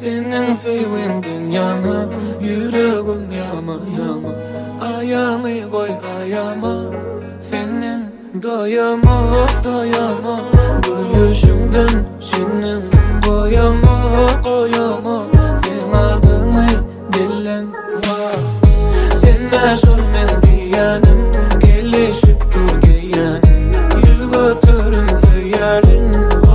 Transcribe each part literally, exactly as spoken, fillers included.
Senin söyleyen dünyama, yüreğim yama yama. Ayağını koy ayağıma, senin doyama doyama. Gülüşünden senin koyama koyama. Sen adını bilen var. Sen sormen diyenim, gelişip dur giyenim. Yüz götürün söylerin.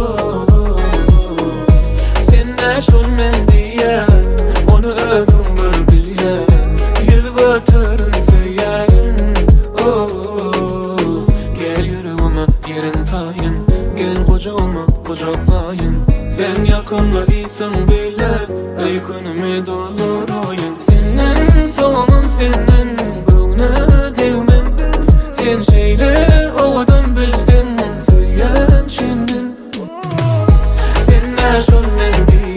Sormen diye onu özüm bir bilyen. Yüz götürün söyleyin. Oh, gel yüreğime yerin tayin. Gel kucağıma kucaklayın. Sen yakınla iyisin bile, ey günümü doldurayım. Senin solun senin gönlüne değmen. Sen şeyle ovadan bilsen söyleyen şimdin. Sen sormen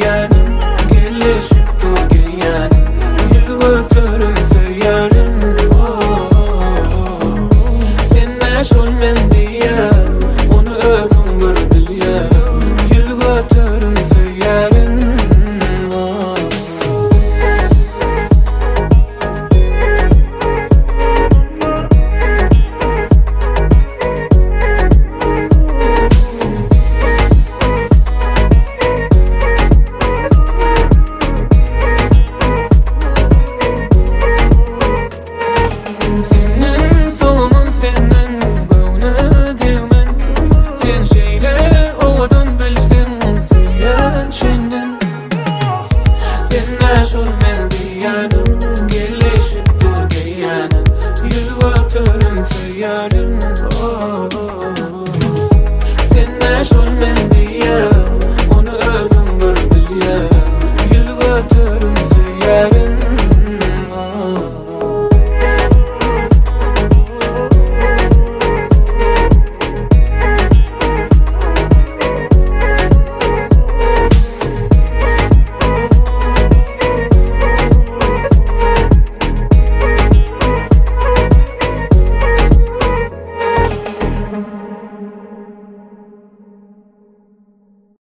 sormen diyenim, gelişip dur giyenim. Yüz götürün söylerin. Sen sormen diye onu özüm bir bilyen. Yüz götürün söylerin.